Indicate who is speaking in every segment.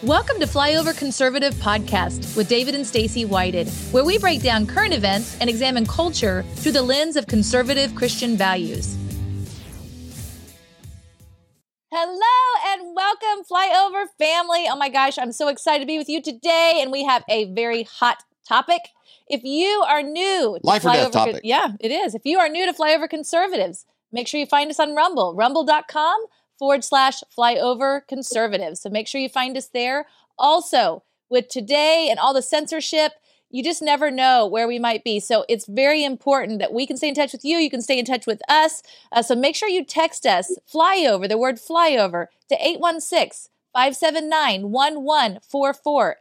Speaker 1: Welcome to Flyover Conservative Podcast with David and Stacy Whited, where we break down current events and examine culture through the lens of conservative Christian values. Hello and welcome, Flyover family. Oh my gosh, I'm so excited to be with you today, and we have a very hot topic. If you are new to
Speaker 2: Life or death topic.
Speaker 1: Yeah, it is. If you are new to Flyover Conservatives, make sure you find us on Rumble, rumble.com/Flyover Conservatives. So make sure you find us there. Also, with today and all the censorship, you just never know where we might be. So it's very important that we can stay in touch with you. You can stay in touch with us. So make sure you text us, flyover, the word flyover, to 816-579-1144,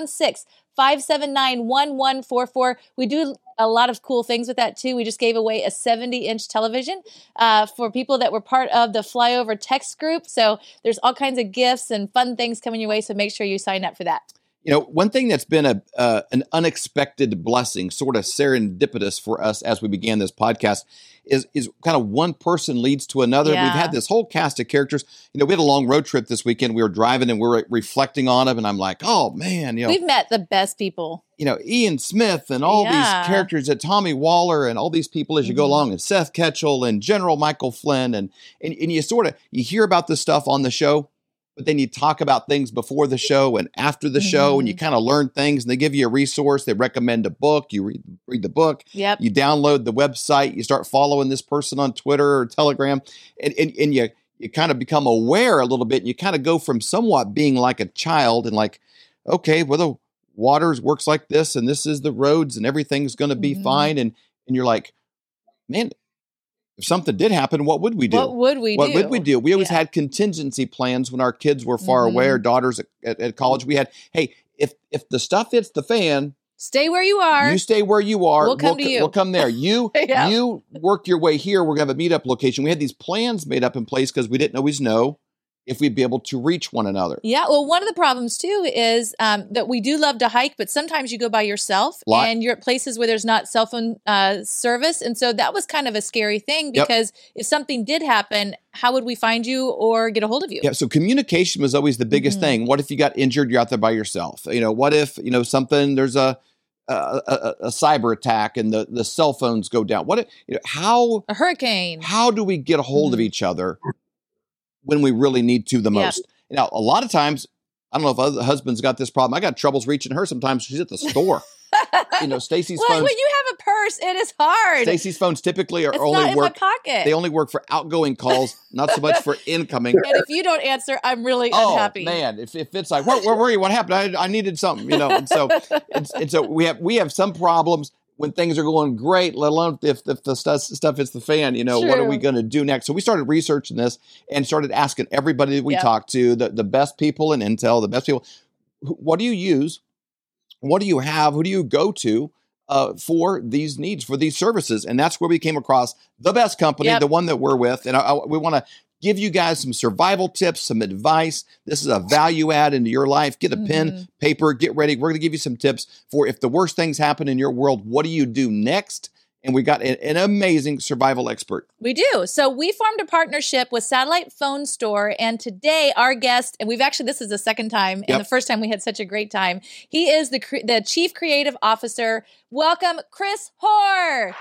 Speaker 1: 816-579-1144. We do a lot of cool things with that too. We just gave away a 70-inch television for people that were part of the Flyover text group. So there's all kinds of gifts and fun things coming your way. So make sure you sign up for that.
Speaker 2: You know, one thing that's been an unexpected blessing, sort of serendipitous for us as we began this podcast, is kind of one person leads to another.
Speaker 1: Yeah.
Speaker 2: We've had this whole cast of characters. You know, we had a long road trip this weekend. We were driving and we were reflecting on them, and I'm like, oh man, you know,
Speaker 1: we've met the best people. You
Speaker 2: know, Ian Smith and all these characters, at Tommy Waller and all these people as you go along, and Seth Ketchel and General Michael Flynn, and you sort of you hear about this stuff on the show. But then you talk about things before the show and after the show, and you kind of learn things, and they give you a resource. They recommend a book. You read the book.
Speaker 1: Yep.
Speaker 2: You download the website. You start following this person on Twitter or Telegram, and you kind of become aware a little bit. And you kind of go from somewhat being like a child and like, okay, well, the waters works like this, and this is the roads, and everything's going to be fine. And you're like, man, if something did happen, what would we do?
Speaker 1: What would we do?
Speaker 2: We always had contingency plans when our kids were far away, our daughters at college. We had, hey, if the stuff hits the fan,
Speaker 1: stay where you are.
Speaker 2: You stay where you are.
Speaker 1: We'll come to you.
Speaker 2: We'll come there. You you work your way here. We're going to have a meetup location. We had these plans made up in place because we didn't always know if we'd be able to reach one another.
Speaker 1: Yeah, well, one of the problems too is that we do love to hike, but sometimes you go by yourself and you're at places where there's not cell phone service. And so that was kind of a scary thing because if something did happen, how would we find you or get a hold of you?
Speaker 2: Yeah, so communication was always the biggest thing. What if you got injured, you're out there by yourself? You know, what if, you know, there's a cyber attack and the cell phones go down? What if, you know,
Speaker 1: a hurricane.
Speaker 2: How do we get a hold of each other when we really need to the most? Now, a lot of times, I don't know if other husbands got this problem. I got troubles reaching her sometimes. She's at the store. You know, Stacy's phones.
Speaker 1: When you have a purse, it is hard.
Speaker 2: Stacy's phones typically
Speaker 1: it's not in my pocket.
Speaker 2: They only work for outgoing calls, not so much for incoming.
Speaker 1: And if you don't answer, I'm really unhappy.
Speaker 2: Oh man, if it's like, where were you? What happened? I needed something, you know. And so we have some problems when things are going great, let alone if the stuff hits the fan, you know, what are we going to do next? So we started researching this and started asking everybody that we talked to, the best people in Intel, the best people, what do you use? What do you have? Who do you go to for these needs, for these services? And that's where we came across the best company, the one that we're with. And we want to give you guys some survival tips, some advice. This is a value add into your life. Get a pen, paper, get ready. We're going to give you some tips for if the worst things happen in your world, what do you do next? And we got an amazing survival expert.
Speaker 1: We do. So we formed a partnership with Satellite Phone Store. And today our guest, and this is the second time, and the first time we had such a great time. He is the Chief Creative Officer. Welcome, Chris Hoare.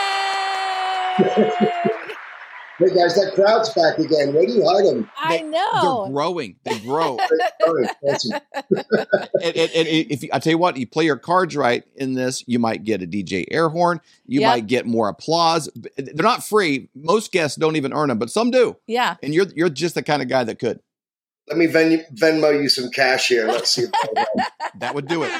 Speaker 1: Yay!
Speaker 3: Hey guys, that crowd's back again. Where do you hide them?
Speaker 1: I know.
Speaker 2: They're growing. They grow.
Speaker 3: Awesome.
Speaker 2: and I tell you what, you play your cards right in this, you might get a DJ air horn. You might get more applause. They're not free. Most guests don't even earn them, but some do.
Speaker 1: Yeah.
Speaker 2: And you're just the kind of guy that could.
Speaker 3: Let me Venmo you some cash here. Let's see.
Speaker 2: That would do it.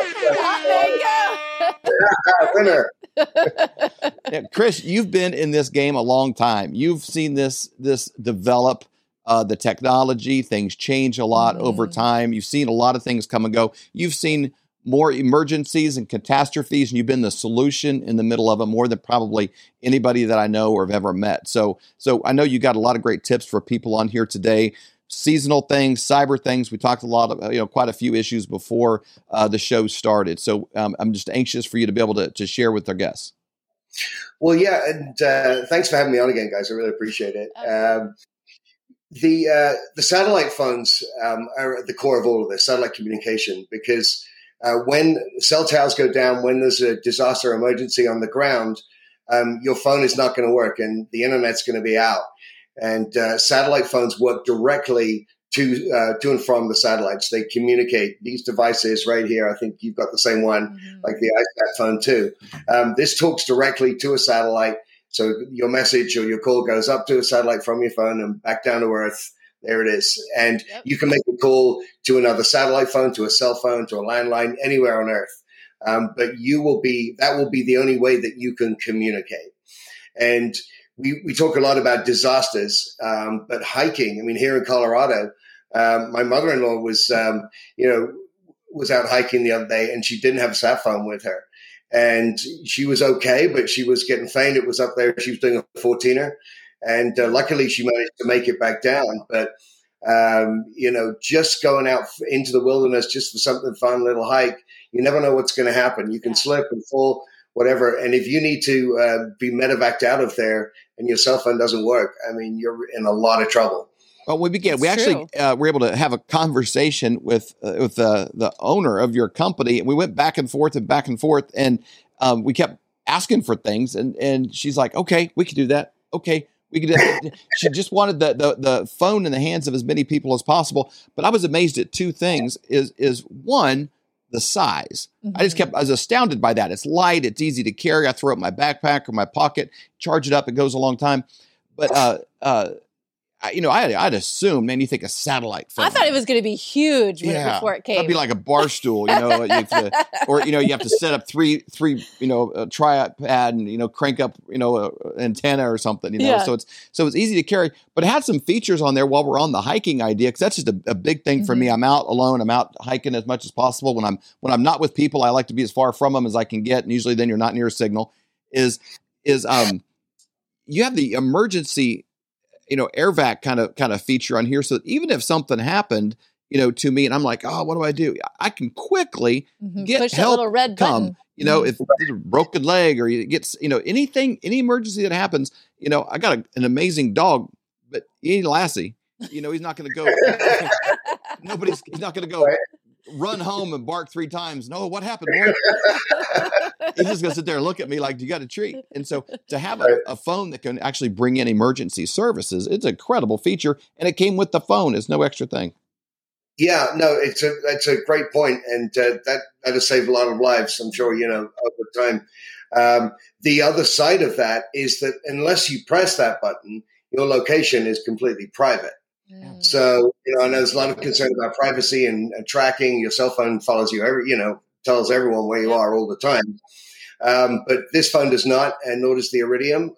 Speaker 3: Winner.
Speaker 2: Yeah, Chris, you've been in this game a long time. You've seen this develop, the technology, things change a lot over time. You've seen a lot of things come and go. You've seen more emergencies and catastrophes, and you've been the solution in the middle of it more than probably anybody that I know or have ever met. So I know you got a lot of great tips for people on here today. Seasonal things, cyber things. We talked a lot of, quite a few issues before the show started. So I'm just anxious for you to be able to share with our guests.
Speaker 3: Well, yeah, and thanks for having me on again, guys. I really appreciate it. The satellite phones are at the core of all of this, satellite communication, because when cell towers go down, when there's a disaster emergency on the ground, your phone is not going to work and the internet's going to be out. And satellite phones work directly to and from the satellites. They communicate. These devices right here, I think you've got the same one, like the iSat phone too. This talks directly to a satellite. So your message or your call goes up to a satellite from your phone and back down to Earth. There it is. And you can make a call to another satellite phone, to a cell phone, to a landline, anywhere on Earth. But that will be the only way that you can communicate. And we talk a lot about disasters, but hiking, I mean, here in Colorado, my mother-in-law was out hiking the other day and she didn't have a sat phone with her. And she was okay, but she was getting faint. It was up there. She was doing a 14er. And luckily, she managed to make it back down. But, just going out into the wilderness just for something fun, little hike, you never know what's going to happen. You can slip and fall, whatever. And if you need to be medevaced out of there and your cell phone doesn't work, I mean, you're in a lot of trouble.
Speaker 2: Well, we actually were able to have a conversation with the owner of your company. We went back and forth, and we kept asking for things. And she's like, "Okay, we can do that. Okay, we can do that." She just wanted the phone in the hands of as many people as possible. But I was amazed at two things. Is one, the size. I was astounded by that. It's light. It's easy to carry. I throw it in my backpack or my pocket, charge it up. It goes a long time. But I'd assume, man, you think a satellite phone.
Speaker 1: I thought it was going to be huge before it came.
Speaker 2: That'd be like a bar stool, you have to set up three, a tripod and, crank up, antenna or something, So it's easy to carry, but it had some features on there while we're on the hiking idea. Cause that's just a big thing for me. I'm out alone. I'm out hiking as much as possible. When I'm not with people, I like to be as far from them as I can get. And usually then you're not near a signal is you have the emergency AirVac kind of feature on here. So that even if something happened, to me and I'm like, oh, what do? I can quickly get
Speaker 1: push
Speaker 2: help
Speaker 1: that little red
Speaker 2: come,
Speaker 1: button.
Speaker 2: If there's a broken leg or you get, anything, any emergency that happens, I got an amazing dog, but he ain't Lassie, he's not going to go, he's not going to go run home and bark 3 times. No, what happened, boy? He's just going to sit there and look at me like, you got a treat. And so to have a phone that can actually bring in emergency services, it's an incredible feature. And it came with the phone. It's no extra thing.
Speaker 3: Yeah, no, that's a great point. And that has saved a lot of lives, I'm sure, over time. The other side of that is that unless you press that button, your location is completely private. So, I know there's a lot of concern about privacy and tracking. Your cell phone follows you tells everyone where you are all the time. But this phone does not, and nor does the Iridium.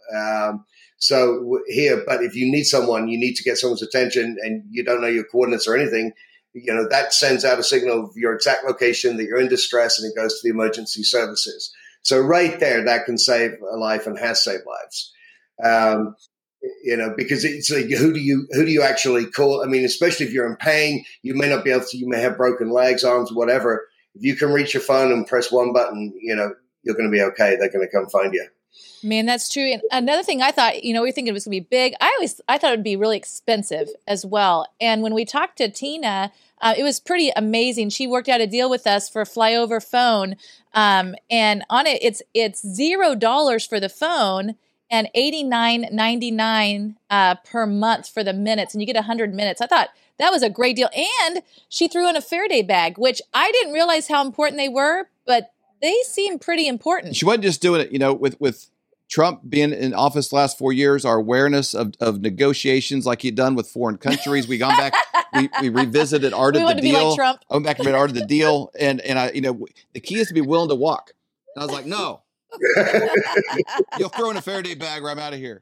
Speaker 3: But if you need someone, you need to get someone's attention and you don't know your coordinates or anything, that sends out a signal of your exact location that you're in distress and it goes to the emergency services. So right there, that can save a life and has saved lives. Because it's like, who do you actually call? I mean, especially if you're in pain, you may not be able to, you may have broken legs, arms, whatever. If you can reach your phone and press one button, you're going to be okay. They're going to come find you.
Speaker 1: Man, that's true. And another thing I thought, we were thinking it was going to be big. I thought it would be really expensive as well. And when we talked to Tina, it was pretty amazing. She worked out a deal with us for Flyover Phone. And on it, it's $0 for the phone and $89.99 per month for the minutes. And you get 100 minutes. I thought that was a great deal. And she threw in a Faraday bag, which I didn't realize how important they were, but they seem pretty important.
Speaker 2: She wasn't just doing it, with Trump being in office the last 4 years, our awareness of negotiations like he'd done with foreign countries. We gone back, we revisited Art of the Deal.
Speaker 1: We want to be like Trump.
Speaker 2: I went back and read Art of the Deal. And I, the key is to be willing to walk. And I was like, no. You'll throw in a Faraday bag or I'm out of here.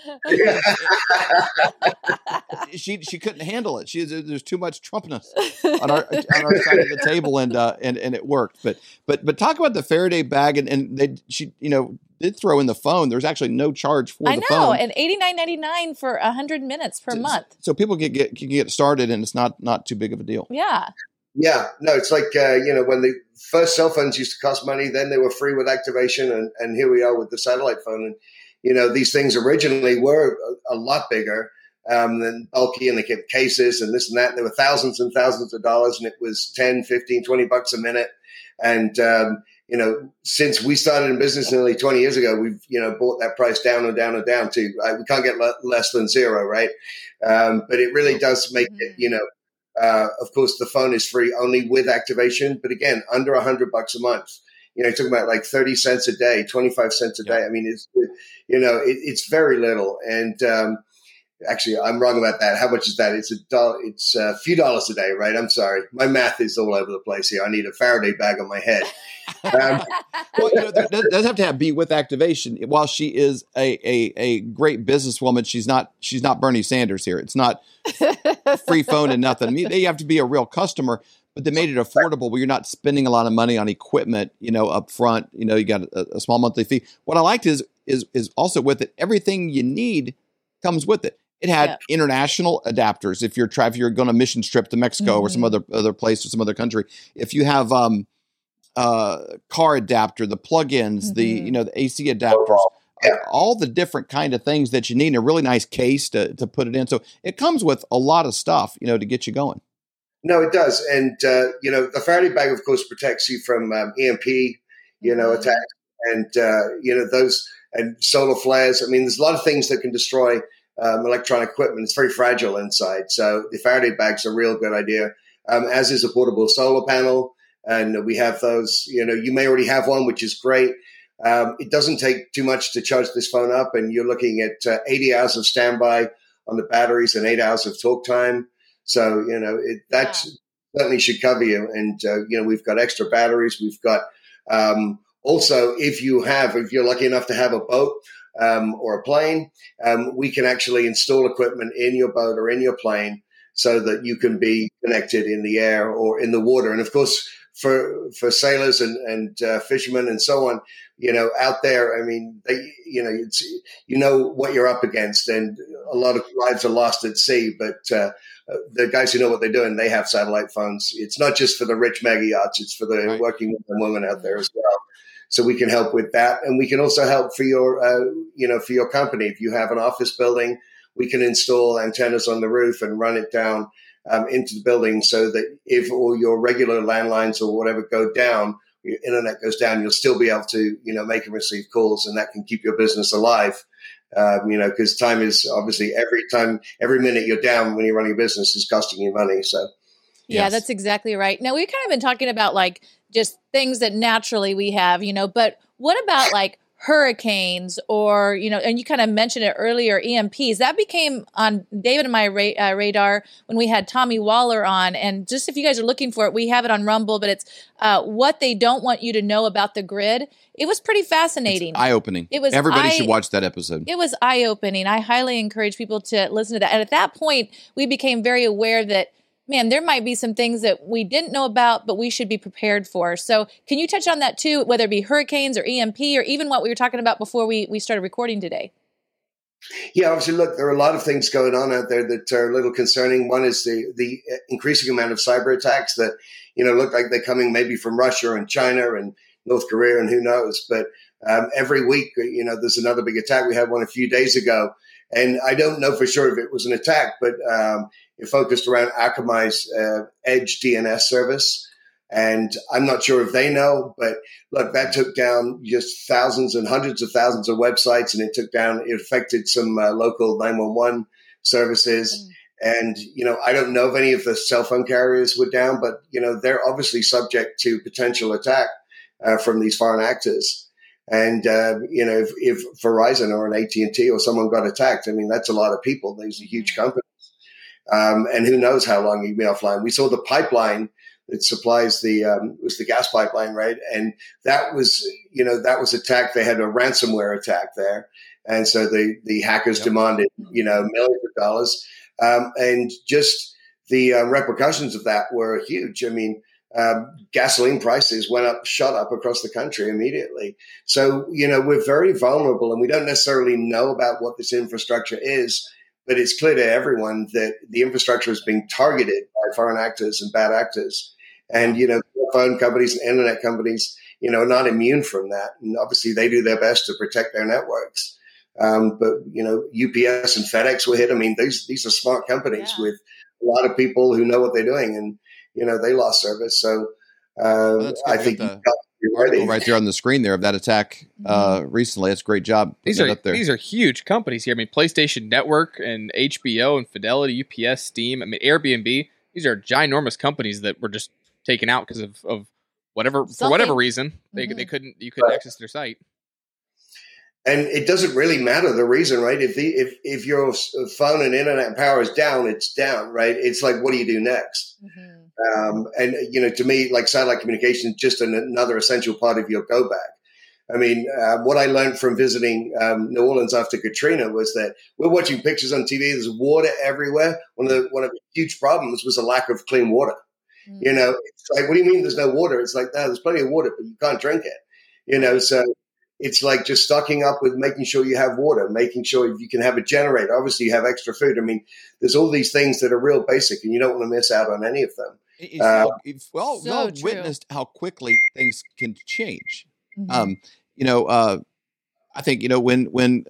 Speaker 2: She couldn't handle it. There's too much Trumpness on our side of the table, and it worked. But talk about the Faraday bag, and she did throw in the phone. There's actually no charge for the phone.
Speaker 1: I know, and $89.99 for 100 minutes per month.
Speaker 2: So people can get started, and it's not too big of a deal.
Speaker 1: Yeah.
Speaker 3: Yeah, no, it's like, when the first cell phones used to cost money, then they were free with activation. And here we are with the satellite phone. And, these things originally were a lot bigger, and bulky, and they kept cases and this and that. And there were thousands and thousands of dollars, and it was 10, 15, 20 bucks a minute. And, since we started in business nearly 20 years ago, we've, brought that price down and down and down to, we can't get less than zero, right? But it really does make it, of course, the phone is free only with activation, but again, under $100 a month. You're talking about like 30 cents a day, 25 cents a day. I mean, it's very little. And, actually, I'm wrong about that. How much is that? It's $1. It's a few dollars a day, right? I'm sorry. My math is all over the place here. I need a Faraday bag on my head.
Speaker 2: Well, there does have to be with activation. While she is a great businesswoman, she's not Bernie Sanders here. It's not free phone and nothing. I mean, they have to be a real customer, but they made it affordable where you're not spending a lot of money on equipment, up front. You got a small monthly fee. What I liked is also with it, everything you need comes with it. It had international adapters. If you're going on a mission trip to Mexico or some other place or some other country, if you have car adapter, the plugins, the AC adapters, all the different kind of things that you need in a really nice case to put it in. So it comes with a lot of stuff, to get you going.
Speaker 3: No, it does. And, the Faraday bag, of course, protects you from EMP, attacks and, those and solar flares. I mean, there's a lot of things that can destroy electronic equipment. It's very fragile inside. So the Faraday bag's a real good idea, as is a portable solar panel. And we have those, you may already have one, which is great. It doesn't take too much to charge this phone up. And you're looking at 80 hours of standby on the batteries and 8 hours of talk time. So, that certainly should cover you. And, we've got extra batteries. We've got also, if you're lucky enough to have a boat, or a plane, we can actually install equipment in your boat or in your plane so that you can be connected in the air or in the water. And of course, for sailors and fishermen and so on, out there, I mean, it's, what you're up against, and a lot of lives are lost at sea, but the guys who know what they're doing, they have satellite phones. It's not just for the rich mega yachts, it's for the working men and women out there as well. So we can help with that. And we can also help for your, for your company. If you have an office building, we can install antennas on the roof and run it down into the building so that if all your regular landlines or whatever go down, your internet goes down, you'll still be able to, make and receive calls, and that can keep your business alive. Because time is obviously every minute you're down when you're running a business is costing you money. So.
Speaker 1: Yeah, that's exactly right. Now, we've kind of been talking about like just things that naturally we have, but what about like hurricanes or, and you kind of mentioned it earlier, EMPs. That became on David and my radar when we had Tommy Waller on. And just if you guys are looking for it, we have it on Rumble, but it's what they don't want you to know about the grid. It was pretty fascinating.
Speaker 2: It's eye-opening. Everybody should watch that episode.
Speaker 1: It was eye-opening. I highly encourage people to listen to that. And at that point, we became very aware that, man, there might be some things that we didn't know about, but we should be prepared for. So can you touch on that too, whether it be hurricanes or EMP or even what we were talking about before we started recording today?
Speaker 3: Yeah, obviously, look, there are a lot of things going on out there that are a little concerning. One is the increasing amount of cyber attacks that, look like they're coming maybe from Russia and China and North Korea and who knows. But every week, there's another big attack. We had one a few days ago. And I don't know for sure if it was an attack, but it focused around Akamai's Edge DNS service. And I'm not sure if they know, but look, that took down just thousands and hundreds of thousands of websites, and it affected some local 911 services. And, I don't know if any of the cell phone carriers were down, but, they're obviously subject to potential attack from these foreign actors. And, if Verizon or an AT&T or someone got attacked, I mean, that's a lot of people. These are huge companies. And who knows how long you'd be offline. We saw the pipeline that supplies was the gas pipeline, right? And that was attacked. They had a ransomware attack there. And so the hackers demanded, millions of dollars. And just the repercussions of that were huge. I mean, gasoline prices shot up across the country immediately. So, we're very vulnerable, and we don't necessarily know about what this infrastructure is, but it's clear to everyone that the infrastructure is being targeted by foreign actors and bad actors. And, phone companies and internet companies, are not immune from that. And obviously they do their best to protect their networks. But, UPS and FedEx were hit. I mean, these are smart companies with a lot of people who know what they're doing, and, they lost service. So I think
Speaker 2: article right there on the screen there of that attack recently. That's a great job.
Speaker 4: These are huge companies here. I mean, PlayStation Network and HBO and Fidelity, UPS, Steam. I mean, Airbnb. These are ginormous companies that were just taken out because of whatever reason you couldn't access their site.
Speaker 3: And it doesn't really matter the reason, right? If your phone and internet power is down, it's down, right? It's like, what do you do next? And to me, like satellite communication is just another essential part of your go bag. I mean, what I learned from visiting New Orleans after Katrina was that we're watching pictures on TV. There's water everywhere. One of the huge problems was a lack of clean water. It's like, what do you mean there's no water? It's like, no, there's plenty of water, but you can't drink it. So it's like just stocking up with making sure you have water, making sure you can have a generator. Obviously, you have extra food. I mean, there's all these things that are real basic, and you don't want to miss out on any of them.
Speaker 2: We've witnessed how quickly things can change. I think when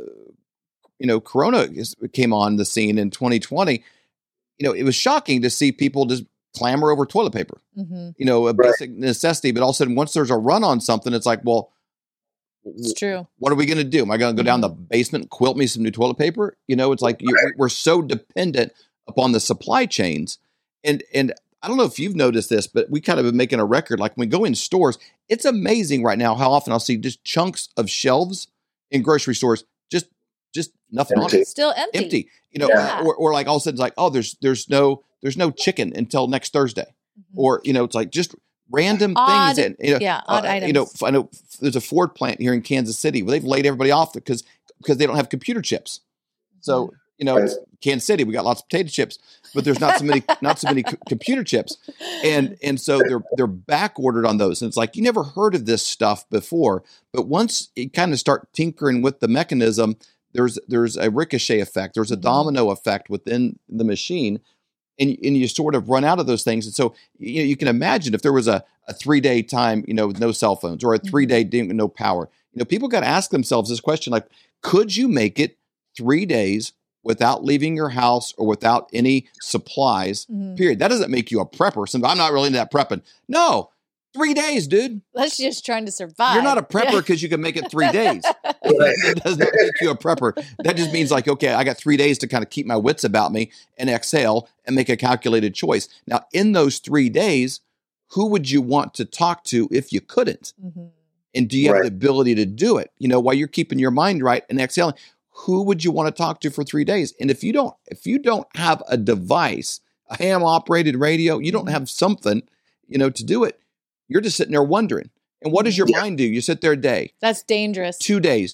Speaker 2: Corona came on the scene in 2020, it was shocking to see people just clamor over toilet paper. A basic necessity, but all of a sudden, once there's a run on something, it's like, well,
Speaker 1: it's true.
Speaker 2: What are we going to do? Am I going to go down the basement and quilt me some new toilet paper? It's like we're so dependent upon the supply chains, and I don't know if you've noticed this, but we kind of been making a record. Like when we go in stores, it's amazing right now how often I'll see just chunks of shelves in grocery stores, just nothing on it,
Speaker 1: still empty.
Speaker 2: Or like all of a sudden it's like, oh, there's no chicken until next Thursday, or it's like just random things. And
Speaker 1: odd items.
Speaker 2: I know there's a Ford plant here in Kansas City where they've laid everybody off because they don't have computer chips. So it's Kansas City, we got lots of potato chips, but there's not so many computer chips, and so they're back ordered on those. And it's like you never heard of this stuff before, but once you kind of start tinkering with the mechanism, there's a ricochet effect, there's a domino effect within the machine. And you sort of run out of those things. And so you can imagine if there was a 3-day time, with no cell phones, or a 3-day no power, people got to ask themselves this question, like, could you make it 3 days without leaving your house or without any supplies, period? That doesn't make you a prepper. So I'm not really into that prepping. No, 3 days, dude.
Speaker 1: That's just trying to survive.
Speaker 2: You're not a prepper because you can make it 3 days. That does not make you a prepper. That just means like, okay, I got 3 days to kind of keep my wits about me and exhale and make a calculated choice. Now, in those 3 days, who would you want to talk to if you couldn't? And do you have the ability to do it? While you're keeping your mind right and exhaling, who would you want to talk to for 3 days? And if you don't have a device, a ham operated radio, you don't have something, to do it, you're just sitting there wondering. And what does your mind do? You sit there a day.
Speaker 1: That's dangerous.
Speaker 2: 2 days.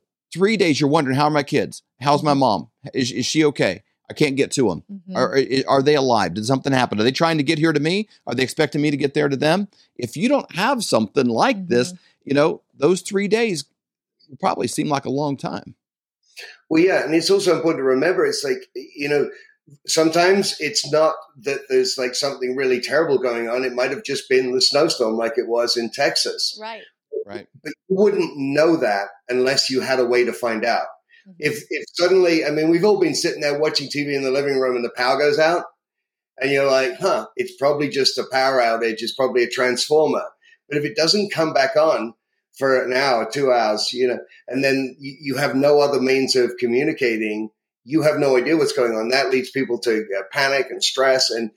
Speaker 2: 3 days, you're wondering, how are my kids? How's my mom? Is she okay? I can't get to them. Are they alive? Did something happen? Are they trying to get here to me? Are they expecting me to get there to them? If you don't have something like this, those 3 days will probably seem like a long time.
Speaker 3: Well, yeah. And it's also important to remember, it's like, sometimes it's not that there's like something really terrible going on. It might have just been the snowstorm like it was in Texas.
Speaker 1: Right.
Speaker 3: But you wouldn't know that unless you had a way to find out. If suddenly, I mean, we've all been sitting there watching TV in the living room and the power goes out and you're like, it's probably just a power outage. It's probably a transformer. But if it doesn't come back on for an hour, 2 hours, and then you have no other means of communicating, you have no idea what's going on. That leads people to panic and stress and,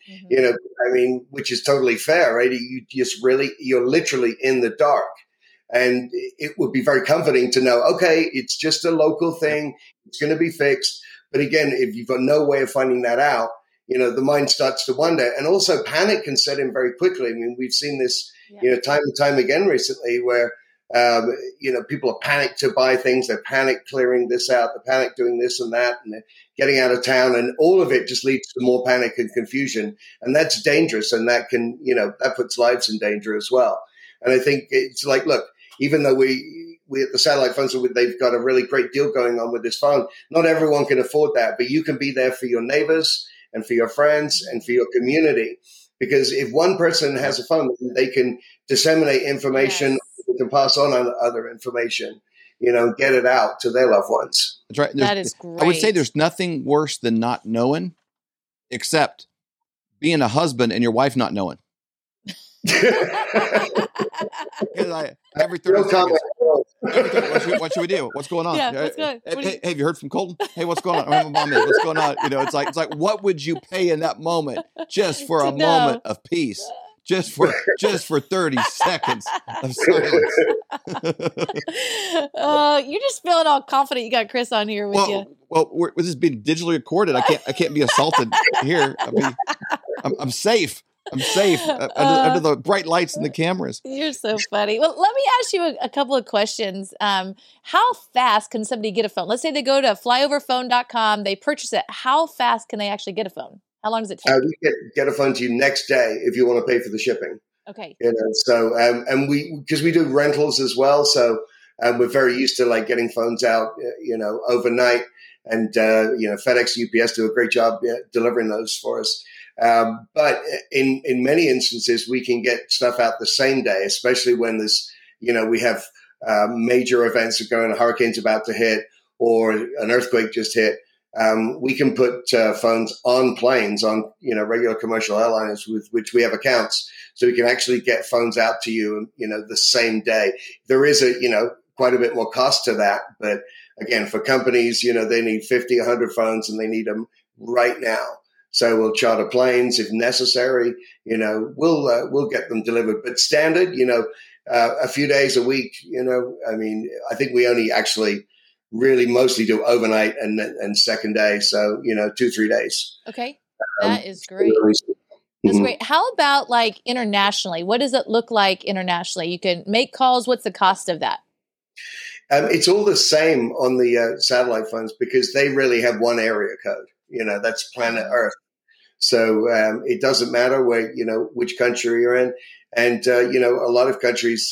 Speaker 3: which is totally fair, right? You're literally in the dark. And it would be very comforting to know, okay, it's just a local thing. It's going to be fixed. But again, if you've got no way of finding that out, the mind starts to wonder. And also panic can set in very quickly. I mean, we've seen this, time and time again recently where, people are panicked to buy things. They're panic clearing this out. They're panic doing this and that, and they're getting out of town. And all of it just leads to more panic and confusion. And that's dangerous. And that can, that puts lives in danger as well. And I think it's like, look, even though we at the satellite phones, they've got a really great deal going on with this phone. Not everyone can afford that, but you can be there for your neighbors and for your friends and for your community. Because if one person has a phone, they can disseminate information, they can pass on other information. get it out to their loved ones.
Speaker 2: That's right.
Speaker 1: That is great.
Speaker 2: I would say there's nothing worse than not knowing, except being a husband and your wife not knowing. Every 30 seconds. What should we do? What's going on?
Speaker 1: Yeah, what's going on?
Speaker 2: Hey, have you heard from Colton? Hey, what's going on? My mom is. What's going on? It's like what would you pay in that moment just for a moment of peace? Just for 30 seconds of silence.
Speaker 1: You're just feeling all confident. You got Chris on here with you.
Speaker 2: Well, this is being digitally recorded. I can't be assaulted here. I'm safe. I'm safe under the bright lights and the cameras.
Speaker 1: You're so funny. Well, let me ask you a couple of questions. How fast can somebody get a phone? Let's say they go to flyoverphone.com, they purchase it. How fast can they actually get a phone? How long does it take?
Speaker 3: We get a phone to you next day if you want to pay for the shipping.
Speaker 1: Okay.
Speaker 3: So and because we do rentals as well, so we're very used to like getting phones out, overnight, and FedEx, UPS do a great job delivering those for us. But in many instances, we can get stuff out the same day, especially when there's, we have major events are going, a hurricane's about to hit or an earthquake just hit. We can put phones on planes, on, regular commercial airliners with which we have accounts. So we can actually get phones out to you, the same day. There is quite a bit more cost to that. But again, for companies, they need 50, 100 phones and they need them right now. So we'll charter planes if necessary. We'll get them delivered. But standard, a few days a week. I think we only actually really mostly do overnight and second day. So 2-3 days.
Speaker 1: Okay, that is great. That's great. How about like internationally? What does it look like internationally? You can make calls. What's the cost of that?
Speaker 3: It's all the same on the satellite phones because they really have one area code. That's planet Earth. So it doesn't matter where, which country you're in. And, a lot of countries,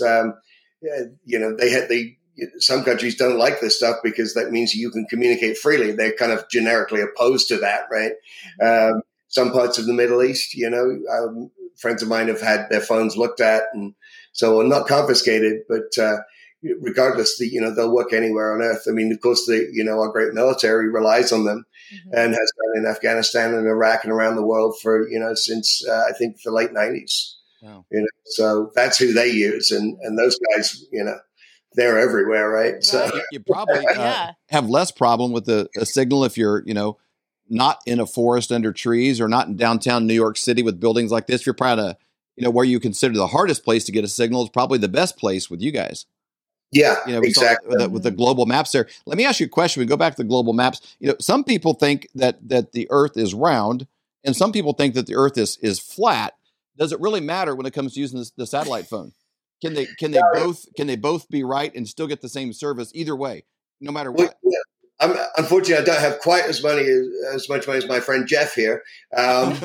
Speaker 3: some countries don't like this stuff because that means you can communicate freely. They're kind of generically opposed to that, right? Some parts of the Middle East, friends of mine have had their phones looked at and so not confiscated, but regardless, they'll work anywhere on Earth. I mean, of course, our great military relies on them and has done in Afghanistan and Iraq and around the world for, since I think the late 90s. Wow. So that's who they use. And those guys, they're everywhere, right? So
Speaker 2: you probably have less problem with a signal if you're, not in a forest under trees or not in downtown New York City with buildings like this. If you're probably, where you consider the hardest place to get a signal is probably the best place with you guys.
Speaker 3: Yeah, exactly.
Speaker 2: With the global maps there. Let me ask you a question. We go back to the global maps. Some people think that the Earth is round, and some people think that the Earth is flat. Does it really matter when it comes to using the satellite phone? Can they both be right and still get the same service either way, no matter what?
Speaker 3: Unfortunately, I don't have quite as much money as my friend Jeff here, and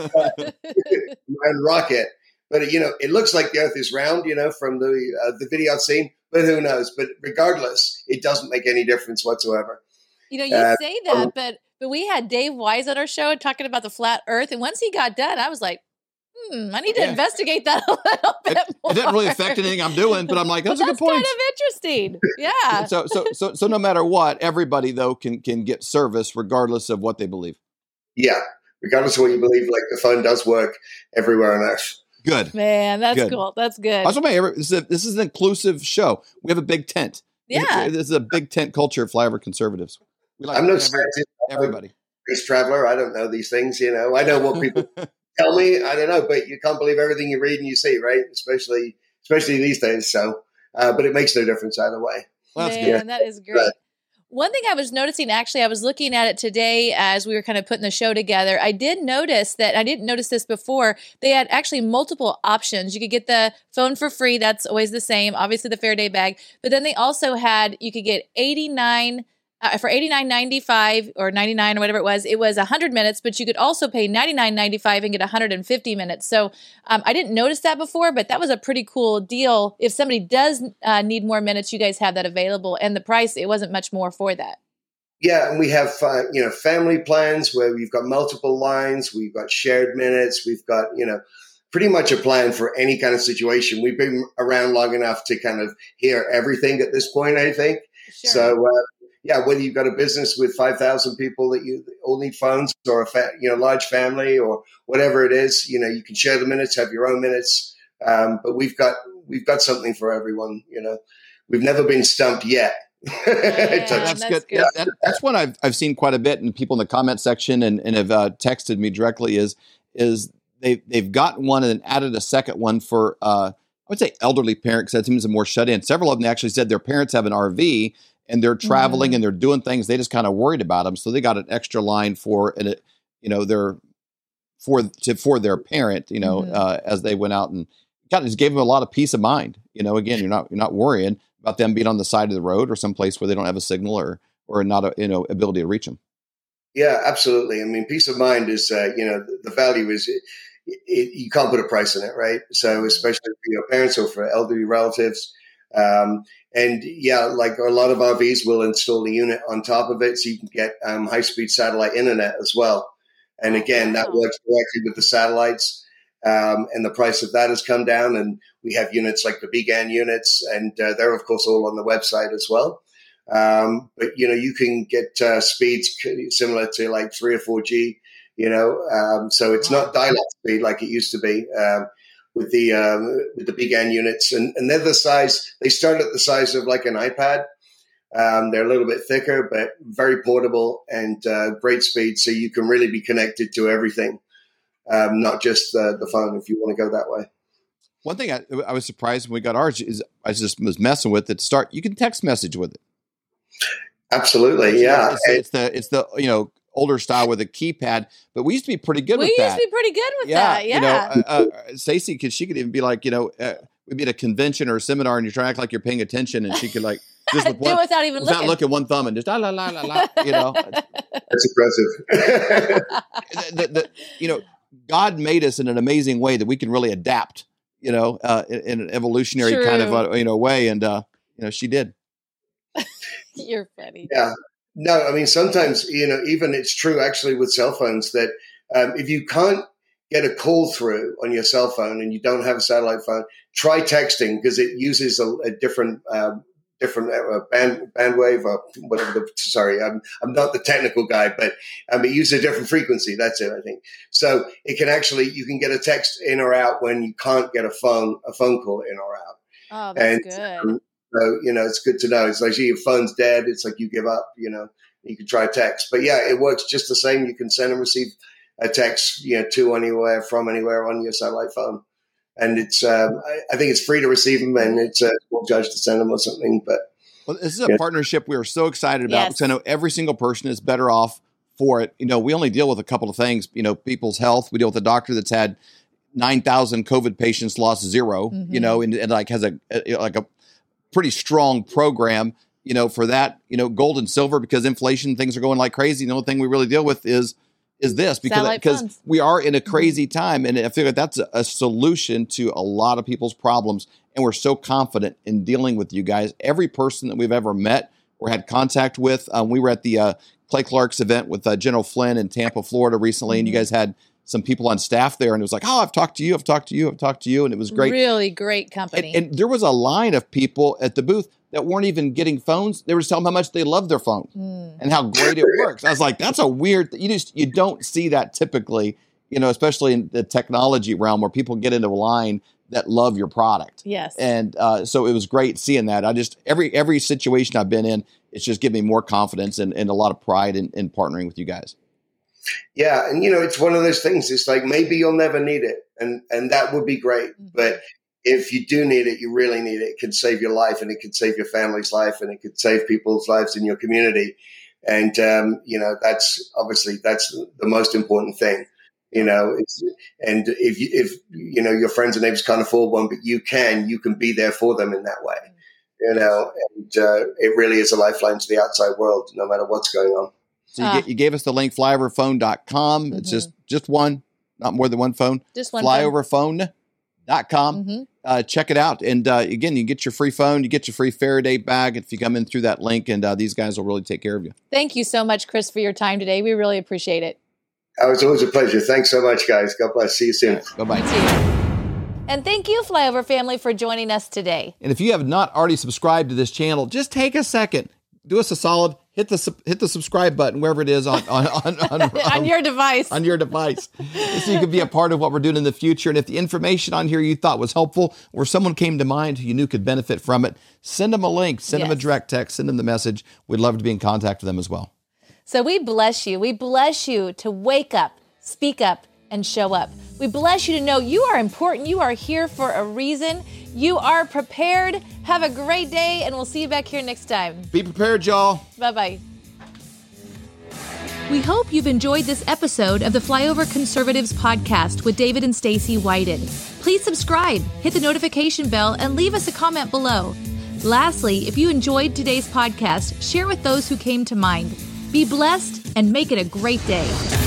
Speaker 3: Rocket. But it looks like the Earth is round, from the video I've seen. But who knows? But regardless, it doesn't make any difference whatsoever.
Speaker 1: You say that, but we had Dave Wise on our show talking about the flat Earth, and once he got done, I was like, I need to investigate that a little bit more.
Speaker 2: It didn't really affect anything I'm doing, but I'm like, that's a good point.
Speaker 1: Kind of interesting. Yeah.
Speaker 2: So no matter what, everybody though can get service regardless of what they believe.
Speaker 3: Yeah, regardless of what you believe, like the phone does work everywhere on Earth.
Speaker 2: Good.
Speaker 1: Man, that's cool. That's good.
Speaker 2: This is an inclusive show. We have a big tent.
Speaker 1: Yeah.
Speaker 2: This is a big tent culture at Flyover Conservatives.
Speaker 3: I'm no scientist.
Speaker 2: Everybody.
Speaker 3: Space traveler. I don't know these things. I know what people tell me. I don't know, but you can't believe everything you read and you see, right? Especially these days. So, but it makes no difference either way.
Speaker 2: Well, that's
Speaker 1: good. That is great. One thing I was noticing, actually, I was looking at it today as we were kind of putting the show together. I did notice that, I didn't notice this before, they had actually multiple options. You could get the phone for free. That's always the same. Obviously, the Faraday bag. But then they also had, you could get for $89.95 or $99 or whatever it was 100 minutes, but you could also pay $99.95 and get 150 minutes. So I didn't notice that before, but that was a pretty cool deal. If somebody does need more minutes, you guys have that available. And the price, it wasn't much more for that.
Speaker 3: Yeah, and we have family plans where we've got multiple lines, we've got shared minutes, we've got pretty much a plan for any kind of situation. We've been around long enough to kind of hear everything at this point, I think.
Speaker 1: Sure.
Speaker 3: So, whether you've got a business with 5,000 people that you all need phones, or a large family, or whatever it is, you can share the minutes, have your own minutes. But we've got something for everyone. We've never been stumped yet.
Speaker 2: That's good. Yeah, that's what I've seen quite a bit, and people in the comment section and have texted me directly is they've gotten one and then added a second one for I would say elderly parents, because that seems more shut in. Several of them actually said their parents have an RV and they're traveling and they're doing things. They just kind of worried about them, so they got an extra line for for their parent. As they went out, and God just gave them a lot of peace of mind. Again, you're not worrying about them being on the side of the road or someplace where they don't have a signal or not ability to reach them.
Speaker 3: Yeah, absolutely. I mean, peace of mind is the value is. You can't put a price on it, right? So especially for your parents or for elderly relatives. Like a lot of RVs will install a unit on top of it so you can get high-speed satellite internet as well. And again, that works directly with the satellites. And the price of that has come down. And we have units like the BGAN units, and they're, of course, all on the website as well. But you can get speeds similar to like 3 or 4G. So it's not dial-up speed like it used to be with the BGAN units, and they're the size. They start at the size of like an iPad. They're a little bit thicker, but very portable and great speed. So you can really be connected to everything, not just the phone. If you want to go that way.
Speaker 2: One thing I was surprised when we got ours is I just was messing with it to start. You can text message with it.
Speaker 3: Absolutely, yeah.
Speaker 2: It's the older style with a keypad, but we used to be pretty good with that.
Speaker 1: We used to be pretty good with that. Yeah.
Speaker 2: Stacey, she could even be like, we'd be at a convention or a seminar and you're trying to act like you're paying attention, and she could like just with one,
Speaker 1: without even looking.
Speaker 2: Looking one thumb and just la la la la la.
Speaker 3: That's impressive.
Speaker 2: God made us in an amazing way that we can really adapt. In an evolutionary kind of way, and she did.
Speaker 1: You're funny.
Speaker 3: Yeah. No, I mean, sometimes, even it's true actually with cell phones that if you can't get a call through on your cell phone and you don't have a satellite phone, try texting, because it uses a different bandwave or whatever. I'm not the technical guy, but it uses a different frequency. That's it, I think. So it can you can get a text in or out when you can't get a phone call in or out.
Speaker 1: Oh, that's good.
Speaker 3: So, it's good to know. It's like, your phone's dead. It's like you give up, you can try text. But yeah, it works just the same. You can send and receive a text, to anywhere, from anywhere on your satellite phone. And it's, I think it's free to receive them, and it's we'll judge to send them or something. But
Speaker 2: this is a partnership we are so excited about, because I know every single person is better off for it. We only deal with a couple of things, people's health. We deal with a doctor that's had 9,000 COVID patients, lost 0, and like has a pretty strong program, for that, gold and silver, because inflation, things are going like crazy. The only thing we really deal with is this, because we are in a crazy time. And I feel like that's a solution to a lot of people's problems. And we're so confident in dealing with you guys. Every person that we've ever met or had contact with, we were at the Clay Clark's event with General Flynn in Tampa, Florida recently. And you guys had some people on staff there, and it was like, I've talked to you. And it was great.
Speaker 1: Really great company.
Speaker 2: And there was a line of people at the booth that weren't even getting phones. They were telling how much they love their phone and how great it works. I was like, that's a weird, you don't see that typically, especially in the technology realm, where people get into a line that love your product.
Speaker 1: Yes.
Speaker 2: And so it was great seeing that. I just, every situation I've been in, it's just given me more confidence and a lot of pride in partnering with you guys.
Speaker 3: Yeah. And, it's one of those things. It's like, maybe you'll never need it. And that would be great. But if you do need it, you really need it. It can save your life, and it could save your family's life, and it could save people's lives in your community. And, that's the most important thing, and if your friends and neighbors can't afford one, but you can be there for them in that way, and it really is a lifeline to the outside world, no matter what's going on.
Speaker 2: So you gave us the link, flyoverphone.com. It's just one, not more than one phone.
Speaker 1: Just one.
Speaker 2: Flyoverphone.com. Check it out. And again, you get your free phone, you get your free Faraday bag if you come in through that link, and these guys will really take care of you.
Speaker 1: Thank you so much, Chris, for your time today. We really appreciate it.
Speaker 3: It's always a pleasure. Thanks so much, guys. God bless. See you soon.
Speaker 2: Bye-bye.
Speaker 1: And thank you, Flyover family, for joining us today.
Speaker 2: And if you have not already subscribed to this channel, just take a second. do us a solid. Hit the subscribe button wherever it is on
Speaker 1: on your device.
Speaker 2: On your device, so you can be a part of what we're doing in the future. And if the information on here you thought was helpful, or someone came to mind who you knew could benefit from it, send them a link, send them a direct text, send them the message. We'd love to be in contact with them as well.
Speaker 1: So we bless you. We bless you to wake up, speak up, and show up. We bless you to know you are important. You are here for a reason. You are prepared. Have a great day, and we'll see you back here next time.
Speaker 2: Be prepared, y'all.
Speaker 1: Bye-bye. We hope you've enjoyed this episode of the Flyover Conservatives podcast with David and Stacy Whited. Please subscribe, hit the notification bell, and leave us a comment below. Lastly, if you enjoyed today's podcast, share with those who came to mind. Be blessed and make it a great day.